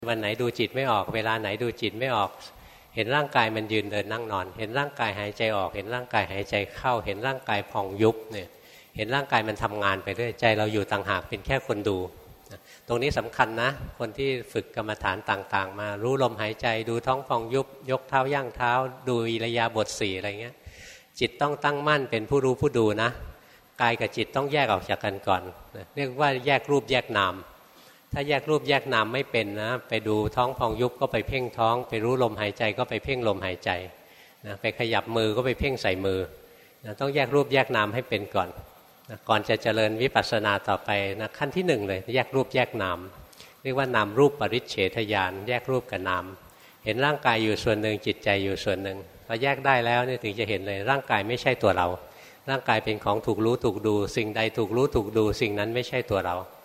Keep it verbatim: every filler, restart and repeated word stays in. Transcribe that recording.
วันไหนดูจิตไม่ออกเวลาไหนดูจิตไม่ออกเห็นร่างกายมันยืนเดินนั่งนอนเห็นร่างกายหายใจออกเห็นร่างกายหายใจเข้าเห็นร่างกายพองยุบเนี่ยเห็นร่างกายมันทำงานไปเรื่อยใจเราอยู่ต่างหากเป็นแค่คนดูตรงนี้สำคัญนะคนที่ฝึกกรรมฐานต่างๆมารู้ลมหายใจดูท้องพองยุบยกเท้าย่างเท้าดูอิริยาบถสี่อะไรเงี้ยจิตต้องตั้งมั่นเป็นผู้รู้ผู้ดูนะกายกับจิตต้องแยกออกจากกันก่อนเรียกว่าแยกรูปแยกนามถ้าแยกรูปแยกนามไม่เป็นนะไปดูท้องพองยุบก็ไปเพ่งท้องไปรู้ลมหายใจก็ไปเพ่งลมหายใจนะไปขยับมือก็ไปเพ่งใส่มือนะต้องแยกรูปแยกนามให้เป็นก่อนนะก่อนจะเจริญวิปัสสนาต่อไปนะขั้นที่หนึ่งเลยแยกรูปแยกนามเรียกว่านามรูปปริเฉทญาณแยกรูปกับนามเห็นร่างกายอยู่ส่วนหนึ่งจิตใจอยู่ส่วนหนึ่งพอแยกได้แล้วเนี่ยถึงจะเห็นเลยร่างกายไม่ใช่ตัวเราร่างกายเป็นของถูกรู้ถูกดูสิ่งใดถูกรู้ถูกดูสิ่งนั้นไม่ใช่ตัวเรา